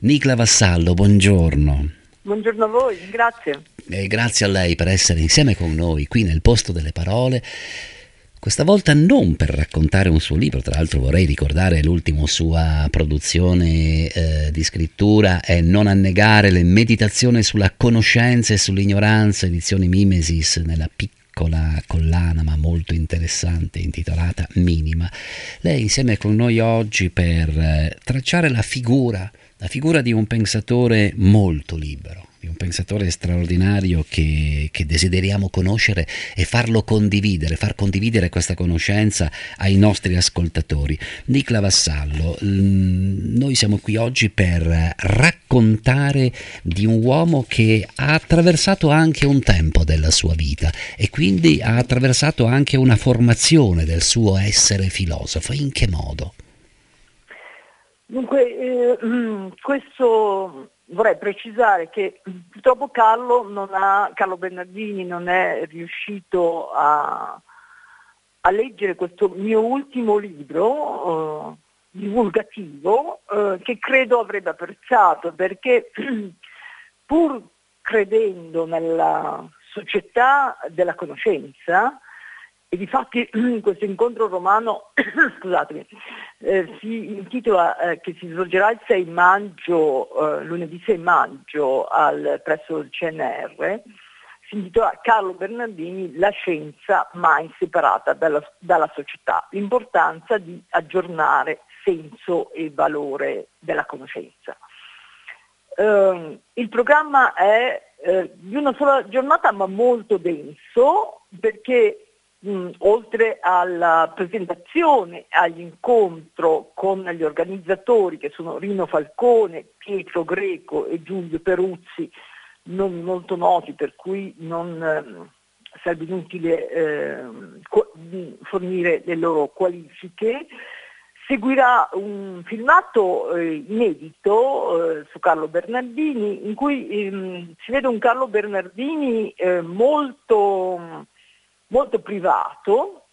Nicla Vassallo, buongiorno. Buongiorno a voi, grazie. E grazie a lei per essere insieme con noi qui nel Posto delle Parole. Questa volta non per raccontare un suo libro, tra l'altro vorrei ricordare l'ultima sua produzione di scrittura è Non annegare le meditazioni sulla conoscenza e sull'ignoranza, edizioni Mimesis, nella piccola collana ma molto interessante intitolata Minima. Lei insieme con noi oggi per tracciare la figura di un pensatore molto libero, di un pensatore straordinario che desideriamo conoscere e farlo condividere, far condividere questa conoscenza ai nostri ascoltatori. Nicla Vassallo, noi siamo qui oggi per raccontare di un uomo che ha attraversato anche un tempo della sua vita e quindi ha attraversato anche una formazione del suo essere filosofo. In che modo? Dunque, questo vorrei precisare che purtroppo Carlo Bernardini non è riuscito a leggere questo mio ultimo libro divulgativo che credo avrebbe apprezzato perché pur credendo nella società della conoscenza, e difatti questo incontro romano scusatemi, si intitola che si svolgerà il 6 maggio, lunedì 6 maggio presso il CNR, si intitola Carlo Bernardini, la scienza mai separata dalla società, l'importanza di aggiornare senso e valore della conoscenza. Il programma è di una sola giornata ma molto denso perché oltre alla presentazione, all'incontro con gli organizzatori che sono Rino Falcone, Pietro Greco e Giulio Peruzzi, non molto noti per cui non sarebbe inutile fornire le loro qualifiche, seguirà un filmato inedito su Carlo Bernardini in cui si vede un Carlo Bernardini molto privato,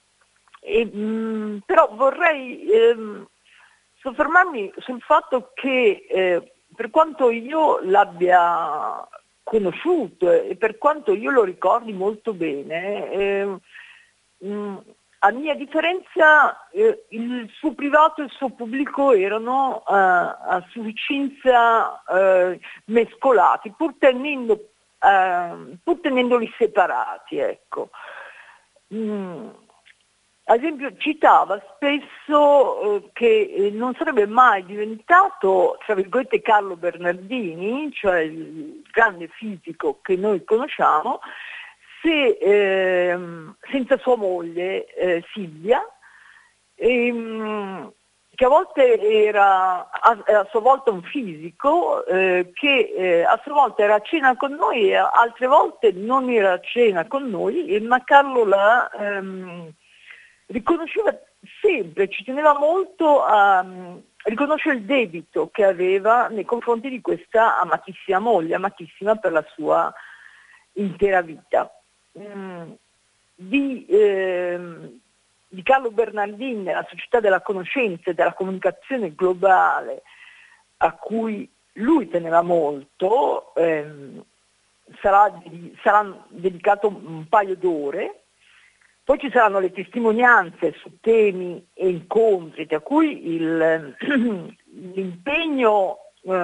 però vorrei soffermarmi sul fatto che per quanto io l'abbia conosciuto e per quanto io lo ricordi molto bene, a mia differenza il suo privato e il suo pubblico erano a sufficienza mescolati, pur tenendoli separati, ecco. Ad esempio citava spesso che non sarebbe mai diventato, tra virgolette, Carlo Bernardini, cioè il grande fisico che noi conosciamo, se senza sua moglie Silvia, che a volte era a sua volta un fisico, che a sua volta era a cena con noi e altre volte non era a cena con noi, ma Carlo la riconosceva sempre, ci teneva molto a riconoscere il debito che aveva nei confronti di questa amatissima moglie, amatissima per la sua intera vita. Di Carlo Bernardini nella società della conoscenza e della comunicazione globale a cui lui teneva molto, sarà dedicato un paio d'ore. Poi ci saranno le testimonianze su temi e incontri, tra cui l'impegno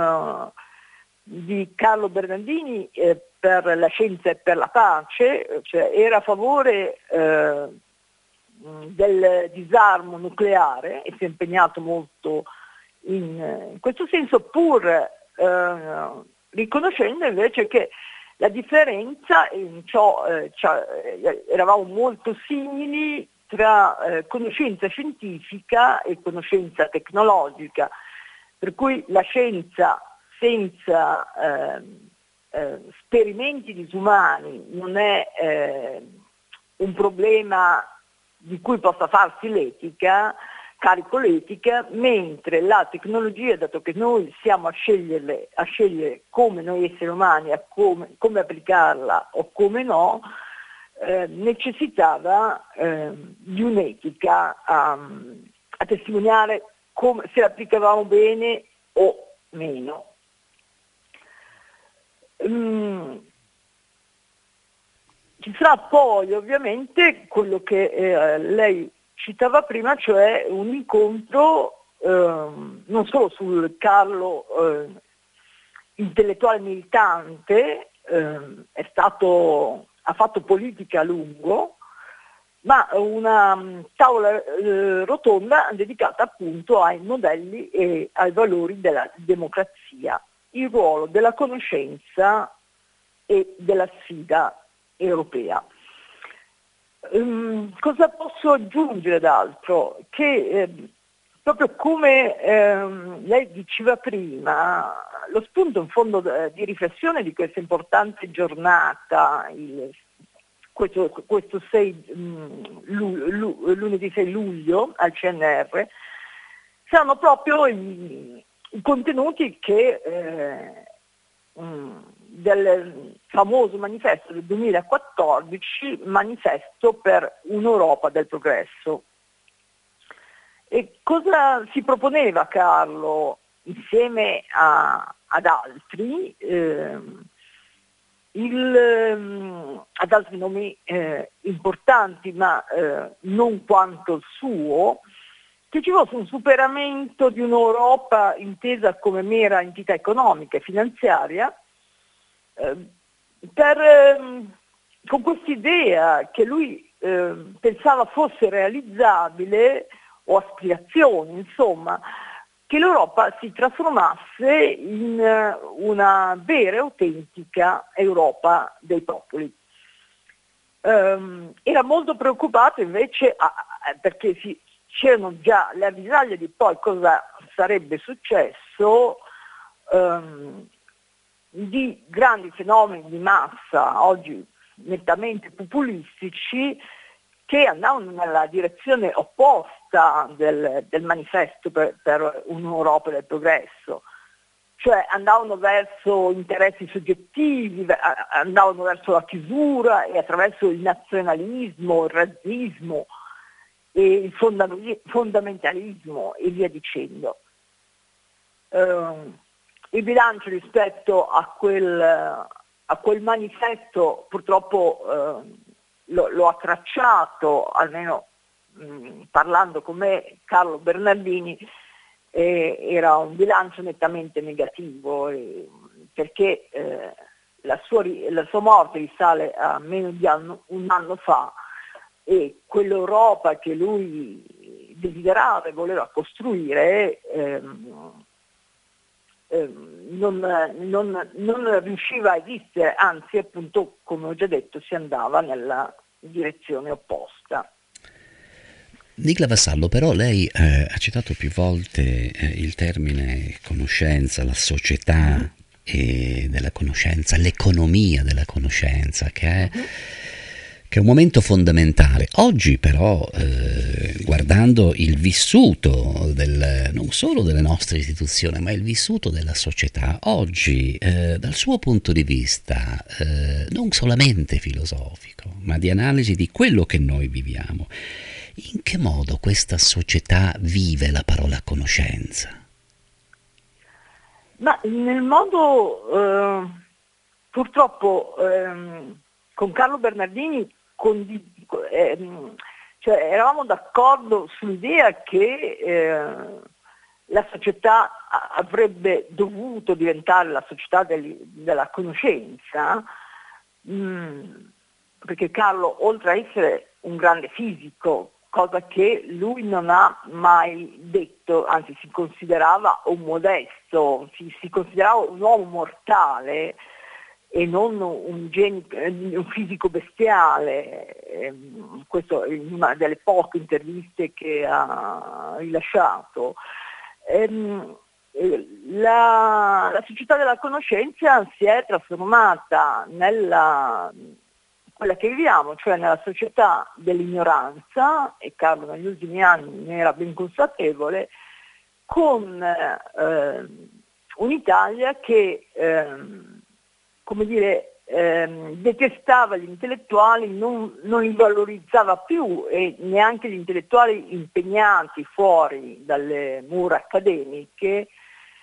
di Carlo Bernardini per la scienza e per la pace, cioè era a favore del disarmo nucleare e si è impegnato molto in questo senso, pur riconoscendo invece che la differenza, in ciò eravamo molto simili tra conoscenza scientifica e conoscenza tecnologica, per cui la scienza senza sperimenti disumani non è un problema di cui possa farsi l'etica, carico l'etica, mentre la tecnologia, dato che noi siamo a scegliere come noi esseri umani, come applicarla o come no, necessitava di un'etica a testimoniare se l'applicavamo bene o meno. Ci sarà poi ovviamente quello che lei citava prima, cioè un incontro non solo sul Carlo intellettuale militante, ha fatto politica a lungo, ma una tavola rotonda dedicata appunto ai modelli e ai valori della democrazia, il ruolo della conoscenza e della sfida europea. Cosa posso aggiungere d'altro? Che proprio come lei diceva prima, lo spunto in fondo di riflessione di questa importante giornata, questo lunedì 6 luglio al CNR, saranno proprio i contenuti che del famoso manifesto del 2014, manifesto per un'Europa del progresso. E cosa si proponeva Carlo insieme ad altri? Ad altri nomi importanti, ma non quanto il suo, che ci fosse un superamento di un'Europa intesa come mera entità economica e finanziaria, con quest'idea che lui pensava fosse realizzabile, o aspirazioni, insomma, che l'Europa si trasformasse in una vera e autentica Europa dei popoli. Era molto preoccupato invece perché c'erano già le avvisaglie di poi cosa sarebbe successo, di grandi fenomeni di massa, oggi nettamente populistici, che andavano nella direzione opposta del manifesto per un'Europa del progresso, cioè andavano verso interessi soggettivi, andavano verso la chiusura e attraverso il nazionalismo, il razzismo e il fondamentalismo e via dicendo. Il bilancio rispetto a quel manifesto purtroppo lo ha tracciato, almeno parlando con me, Carlo Bernardini, era un bilancio nettamente negativo, perché la sua morte risale a meno di un anno fa, e quell'Europa che lui desiderava e voleva costruire non riusciva a esistere, anzi appunto, come ho già detto, si andava nella direzione opposta. Nicla Vassallo, però lei ha citato più volte il termine conoscenza, la società della conoscenza, l'economia della conoscenza, che è un momento fondamentale. Oggi però, guardando il vissuto non solo delle nostre istituzioni, ma il vissuto della società, oggi, dal suo punto di vista, non solamente filosofico, ma di analisi di quello che noi viviamo, in che modo questa società vive la parola conoscenza? Ma nel modo, purtroppo, con Carlo Bernardini cioè, eravamo d'accordo sull'idea che la società avrebbe dovuto diventare la società della conoscenza, perché Carlo, oltre a essere un grande fisico, cosa che lui non ha mai detto, anzi si considerava un modesto, si considerava un uomo mortale e non un fisico bestiale, questo in una delle poche interviste che ha rilasciato. La società della conoscenza si è trasformata nella quella che viviamo, cioè nella società dell'ignoranza, e Carlo negli ultimi anni ne era ben consapevole, con un'Italia che come dire, detestava gli intellettuali, non li valorizzava più, e neanche gli intellettuali impegnati fuori dalle mura accademiche,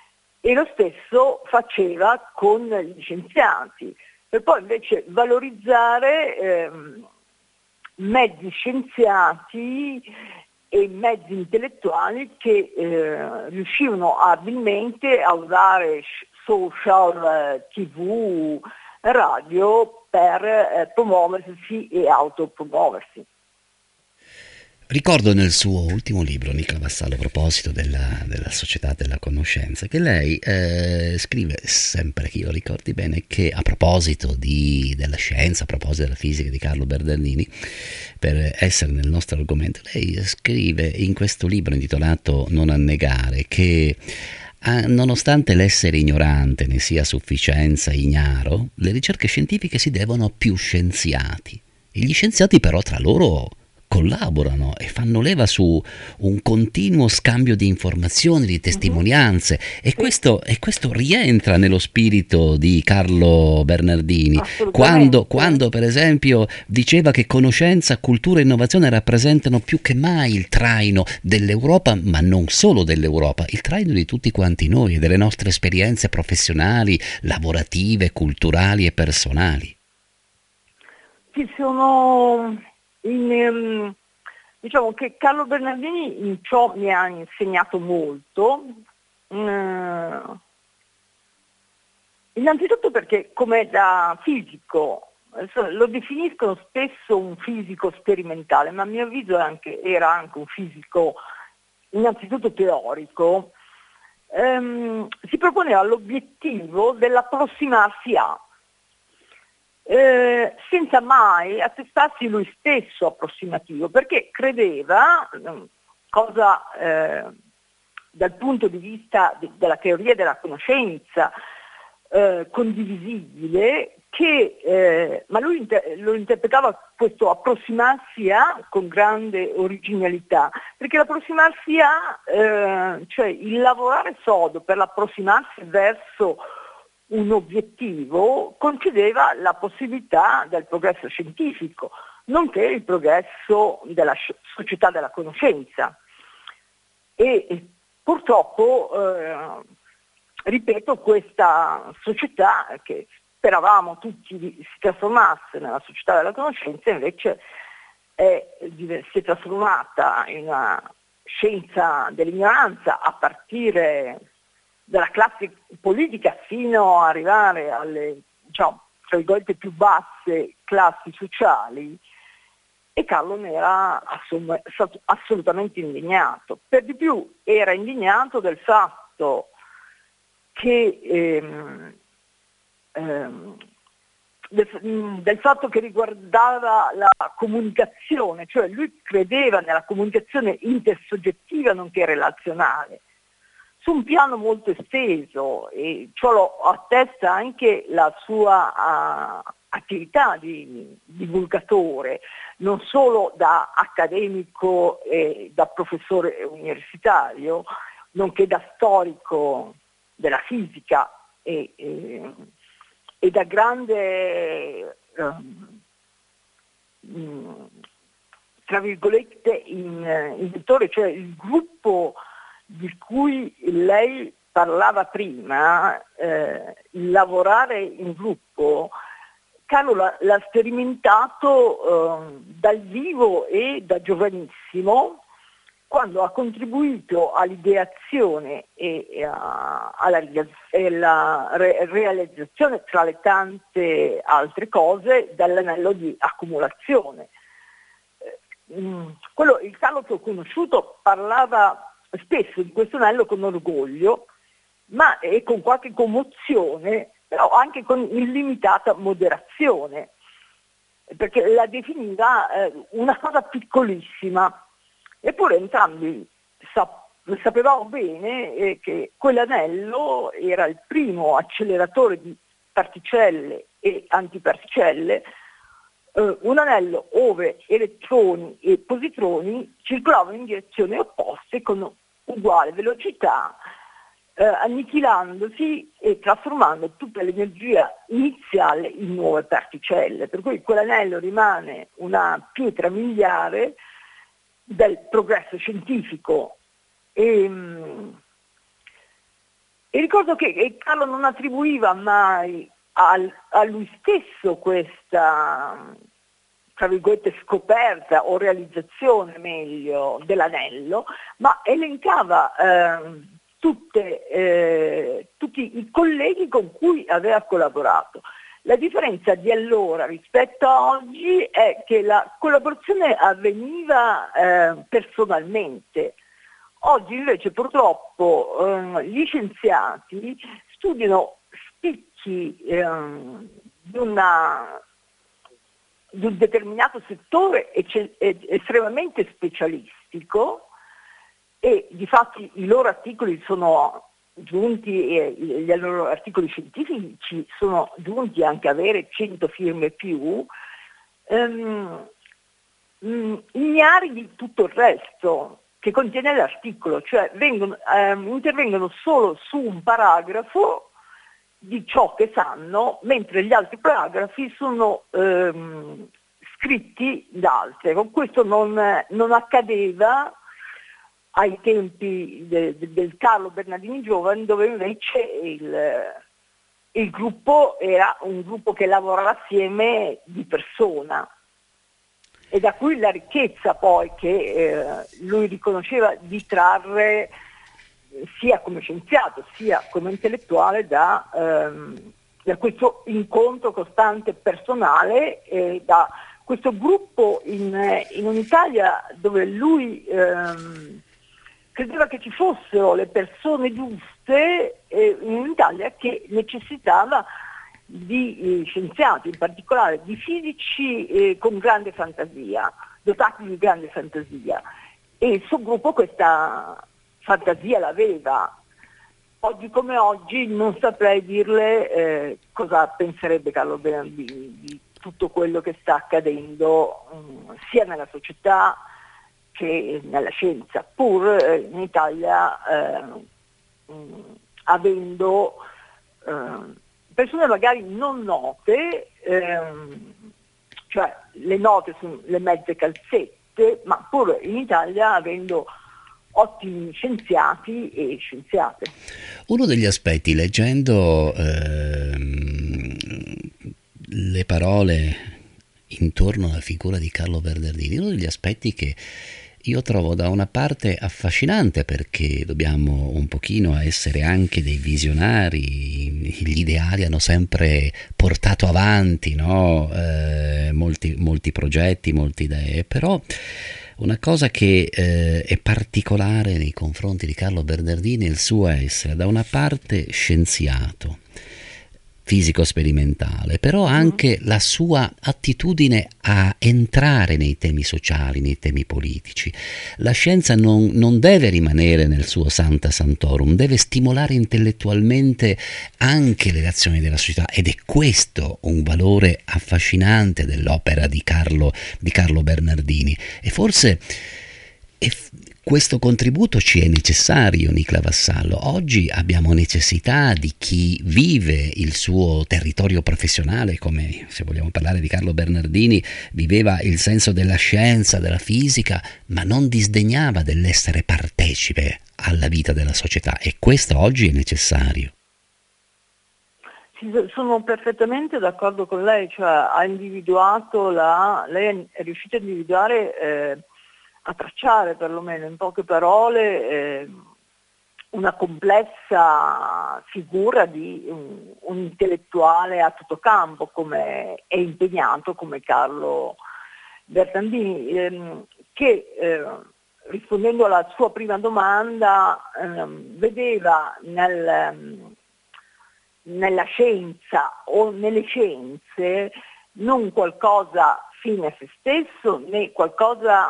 e lo stesso faceva con gli scienziati, per poi invece valorizzare mezzi scienziati e mezzi intellettuali che riuscivano abilmente a usare social, TV, radio per promuoversi e autopromuoversi. Ricordo nel suo ultimo libro, Nicola Vassallo, a proposito della società della conoscenza, che lei scrive, sempre che io ricordi bene, che a proposito della scienza, a proposito della fisica di Carlo Bernardini, per essere nel nostro argomento, lei scrive in questo libro intitolato Non annegare che nonostante l'essere ignorante ne sia a sufficienza ignaro, le ricerche scientifiche si devono a più scienziati. E gli scienziati però tra loro collaborano e fanno leva su un continuo scambio di informazioni, di testimonianze, e questo rientra nello spirito di Carlo Bernardini quando per esempio diceva che conoscenza, cultura e innovazione rappresentano più che mai il traino dell'Europa, ma non solo dell'Europa, il traino di tutti quanti noi e delle nostre esperienze professionali, lavorative, culturali e personali. Ci sono diciamo che Carlo Bernardini in ciò mi ha insegnato molto, innanzitutto perché come da fisico, lo definiscono spesso un fisico sperimentale, ma a mio avviso era anche un fisico innanzitutto teorico, si proponeva l'obiettivo dell'approssimarsi a, senza mai attestarsi lui stesso approssimativo, perché credeva, cosa dal punto di vista della teoria della conoscenza condivisibile, ma lui lo interpretava questo approssimarsi a con grande originalità, perché l'approssimarsi a, cioè il lavorare sodo per l'approssimarsi verso un obiettivo, concedeva la possibilità del progresso scientifico, nonché il progresso della società della conoscenza. E purtroppo, ripeto, questa società che speravamo tutti si trasformasse nella società della conoscenza, invece si è trasformata in una scienza dell'ignoranza, a partire dalla classe politica fino ad arrivare alle, diciamo, tra virgolette, più basse classi sociali, e Carlo ne era assolutamente indignato. Per di più era indignato del fatto che del fatto che riguardava la comunicazione, cioè lui credeva nella comunicazione intersoggettiva nonché relazionale, su un piano molto esteso, e ciò lo attesta anche la sua attività di divulgatore, non solo da accademico e da professore universitario, nonché da storico della fisica e da grande, tra virgolette, inventore, cioè il gruppo di cui lei parlava prima, lavorare in gruppo, Carlo l'ha sperimentato dal vivo e da giovanissimo, quando ha contribuito all'ideazione e alla realizzazione, tra le tante altre cose, dell'anello di accumulazione. Il Carlo che ho conosciuto parlava spesso di questo anello con orgoglio, ma e con qualche commozione, però anche con illimitata moderazione, perché la definiva una cosa piccolissima. Eppure entrambi sapevamo bene che quell'anello era il primo acceleratore di particelle e antiparticelle, un anello dove elettroni e positroni circolavano in direzioni opposte con uguale velocità, annichilandosi e trasformando tutta l'energia iniziale in nuove particelle. Per cui quell'anello rimane una pietra miliare del progresso scientifico. E E ricordo che Carlo non attribuiva mai a lui stesso questa, tra virgolette, scoperta o realizzazione, meglio, dell'anello, ma elencava tutti i colleghi con cui aveva collaborato. La differenza di allora rispetto a oggi è che la collaborazione avveniva personalmente. Oggi invece purtroppo gli scienziati studiano spicchi di un determinato settore estremamente specialistico, e difatti i loro articoli sono giunti, gli loro articoli scientifici sono giunti anche a avere 100 firme più, ignari di tutto il resto che contiene l'articolo, cioè intervengono solo su un paragrafo di ciò che sanno, mentre gli altri paragrafi sono scritti da altri. Con questo non accadeva ai tempi del Carlo Bernardini giovane, dove invece il gruppo era un gruppo che lavorava assieme di persona, e da cui la ricchezza poi che lui riconosceva di trarre sia come scienziato sia come intellettuale da questo incontro costante personale, e da questo gruppo in un'Italia dove lui credeva che ci fossero le persone giuste, in un'Italia che necessitava di scienziati, in particolare di fisici con grande fantasia, dotati di grande fantasia, e il suo gruppo questa fantasia l'aveva. Oggi come oggi non saprei dirle cosa penserebbe Carlo Bernardini di tutto quello che sta accadendo sia nella società che nella scienza, pur in Italia avendo persone magari non note, cioè le note sono le mezze calzette, ma pur in Italia avendo ottimi scienziati e scienziate. Uno degli aspetti, leggendo le parole intorno alla figura di Carlo Bernardini, uno degli aspetti che io trovo da una parte affascinante, perché dobbiamo un pochino essere anche dei visionari, gli ideali hanno sempre portato avanti, no? Molti progetti, molte idee, però una cosa che è particolare nei confronti di Carlo Bernardini è il suo essere da una parte scienziato, fisico sperimentale, però anche la sua attitudine a entrare nei temi sociali, nei temi politici. La scienza non deve rimanere nel suo Sancta Sanctorum, deve stimolare intellettualmente anche le azioni della società, ed è questo un valore affascinante dell'opera di Carlo Bernardini. E forse questo contributo ci è necessario, Nicla Vassallo. Oggi abbiamo necessità di chi vive il suo territorio professionale, come, se vogliamo parlare di Carlo Bernardini, viveva il senso della scienza, della fisica, ma non disdegnava dell'essere partecipe alla vita della società, e questo oggi è necessario. Sì, sono perfettamente d'accordo con lei, cioè ha individuato lei è riuscita a individuare, a tracciare perlomeno in poche parole una complessa figura di un intellettuale a tutto campo, come è impegnato come Carlo Bernardini, che rispondendo alla sua prima domanda vedeva nella scienza o nelle scienze non qualcosa fine a se stesso, né qualcosa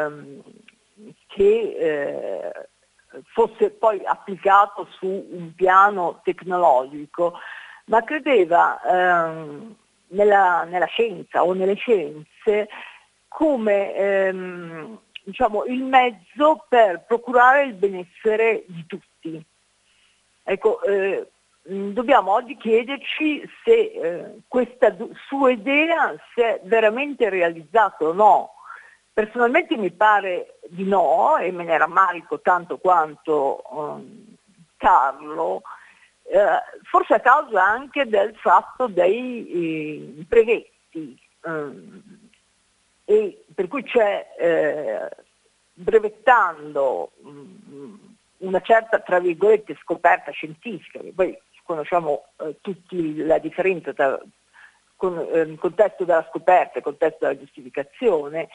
che fosse poi applicato su un piano tecnologico, ma credeva nella scienza o nelle scienze come diciamo, il mezzo per procurare il benessere di tutti. Ecco, dobbiamo oggi chiederci se questa sua idea si è veramente realizzata o no. Personalmente mi pare di no, e me ne rammarico tanto quanto Carlo, forse a causa anche del fatto dei brevetti, e per cui c'è, brevettando una certa, tra virgolette, scoperta scientifica, che poi conosciamo tutti la differenza tra il contesto della scoperta e il contesto della giustificazione.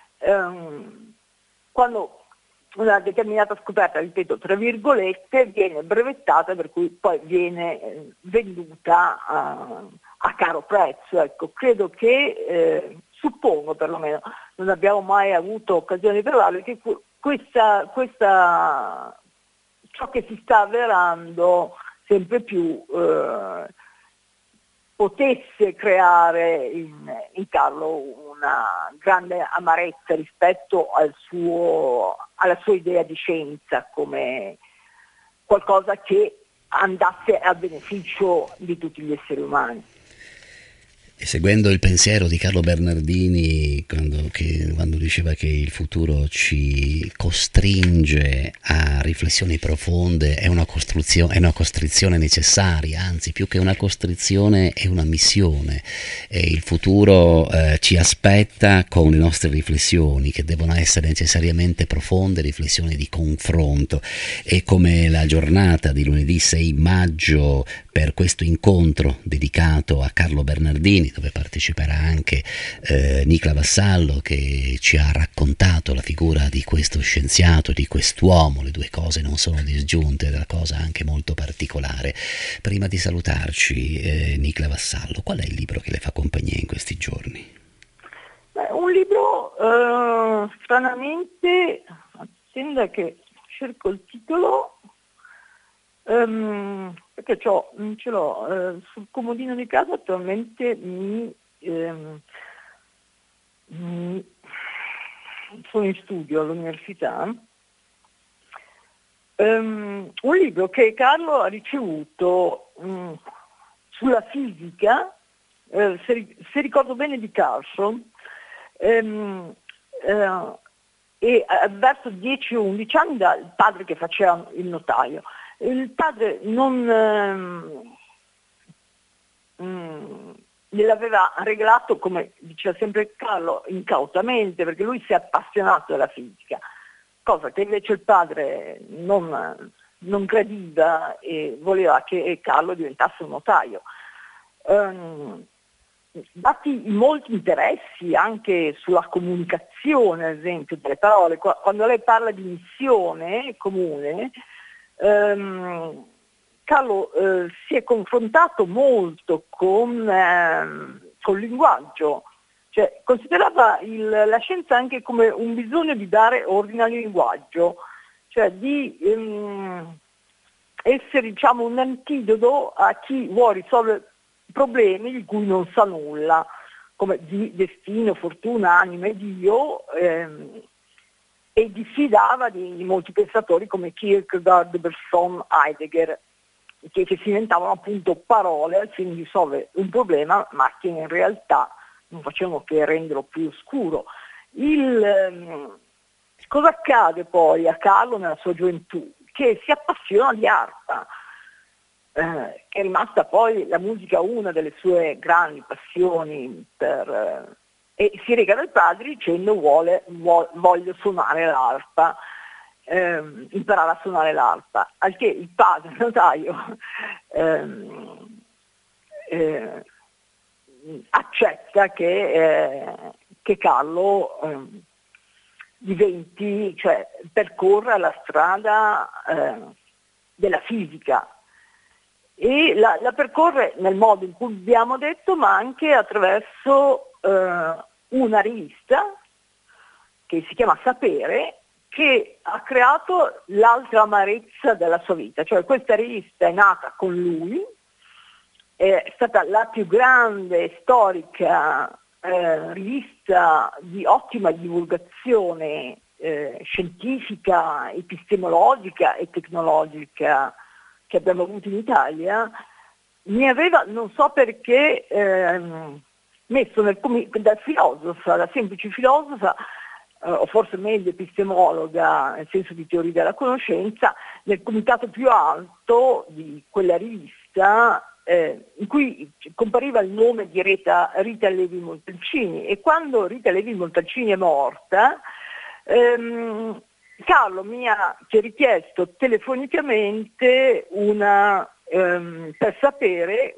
Quando una determinata scoperta, ripeto, tra virgolette, viene brevettata, per cui poi viene venduta a caro prezzo. Ecco, credo che, suppongo perlomeno, non abbiamo mai avuto occasione di parlare, che ciò che si sta avverando sempre più potesse creare in Carlo una grande amarezza rispetto alla sua idea di scienza come qualcosa che andasse a beneficio di tutti gli esseri umani. E seguendo il pensiero di Carlo Bernardini, quando diceva che il futuro ci costringe a riflessioni profonde, è una costrizione necessaria, anzi più che una costrizione è una missione. E il futuro ci aspetta con le nostre riflessioni, che devono essere necessariamente profonde, riflessioni di confronto. E come la giornata di lunedì 6 maggio per questo incontro dedicato a Carlo Bernardini, dove parteciperà anche Nicla Vassallo, che ci ha raccontato la figura di questo scienziato, di quest'uomo. Le due cose non sono disgiunte, è una cosa anche molto particolare. Prima di salutarci, Nicla Vassallo, qual è il libro che le fa compagnia in questi giorni? Un libro, stranamente, attenda che cerco il titolo, perché ce l'ho sul comodino di casa attualmente, sono in studio all'università, un libro che Carlo ha ricevuto sulla fisica, se ricordo bene, di Carlson, e verso 10 o 11 anni dal padre che faceva il notaio. Il padre gliel'aveva regalato, come diceva sempre Carlo, incautamente, perché lui si è appassionato alla fisica, cosa che invece il padre non gradiva e voleva che Carlo diventasse un notaio. Dati molti interessi anche sulla comunicazione, ad esempio, delle parole. Quando lei parla di missione comune, Carlo si è confrontato molto con il linguaggio, cioè considerava la scienza anche come un bisogno di dare ordine al linguaggio, cioè di essere, diciamo, un antidoto a chi vuole risolvere problemi di cui non sa nulla, come di destino, fortuna, anima e Dio, e diffidava di molti pensatori come Kierkegaard, Bergson, Heidegger, che si inventavano appunto parole al fine di risolvere un problema, ma che in realtà non facevano che renderlo più oscuro. Cosa accade poi a Carlo nella sua gioventù? Che si appassiona di arpa, che è rimasta poi la musica una delle sue grandi passioni, e si reca dal padre dicendo voglio suonare l'arpa, imparare a suonare l'arpa, al che il padre notaio accetta che Carlo percorra la strada della fisica, e la percorre nel modo in cui abbiamo detto, ma anche attraverso una rivista che si chiama Sapere, che ha creato l'altra amarezza della sua vita. Cioè, questa rivista è nata con lui, è stata la più grande storica rivista di ottima divulgazione scientifica, epistemologica e tecnologica che abbiamo avuto in Italia. Mi aveva, non so perché, messo da semplice filosofa, o forse meglio epistemologa nel senso di teoria della conoscenza, nel comitato più alto di quella rivista, in cui compariva il nome di Rita Levi Montalcini, e quando Rita Levi Montalcini è morta, Carlo mi ha richiesto telefonicamente per sapere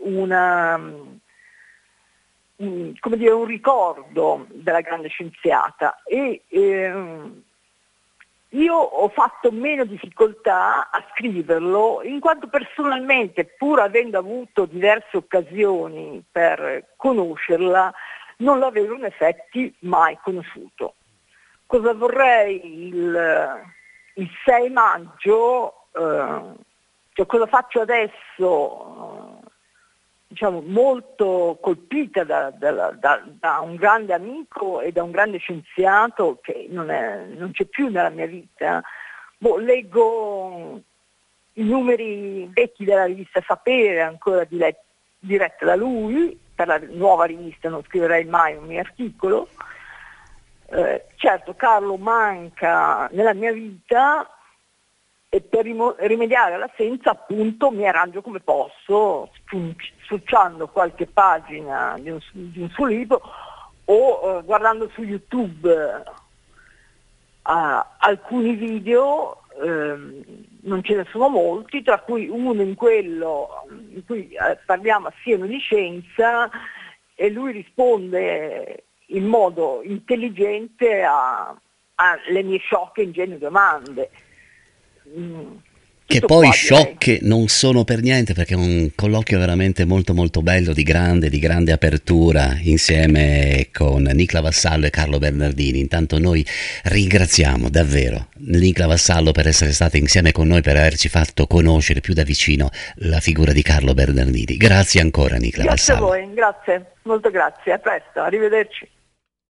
come dire, un ricordo della grande scienziata, e io ho fatto meno difficoltà a scriverlo, in quanto personalmente, pur avendo avuto diverse occasioni per conoscerla, non l'avevo in effetti mai conosciuto. Cosa vorrei il 6 maggio, cioè cosa faccio adesso, diciamo molto colpita da un grande amico e da un grande scienziato che non c'è più nella mia vita. Leggo i numeri vecchi della rivista Sapere, ancora diretta da lui, per la nuova rivista non scriverei mai un mio articolo. Certo, Carlo manca nella mia vita, e per rimediare all'assenza appunto mi arrangio come posso, sfruciando qualche pagina di un suo libro, o guardando su YouTube alcuni video, non ce ne sono molti, tra cui uno in quello in cui parliamo assieme di scienza, e lui risponde in modo intelligente alle mie sciocche e ingenue domande. Che poi sciocche non sono per niente, perché è un colloquio veramente molto molto bello, di grande apertura, insieme con Nicla Vassallo e Carlo Bernardini. Intanto noi ringraziamo davvero Nicla Vassallo per essere stata insieme con noi, per averci fatto conoscere più da vicino la figura di Carlo Bernardini. Grazie ancora, Nicla Vassallo. Grazie a voi, grazie, molto grazie, a presto, arrivederci.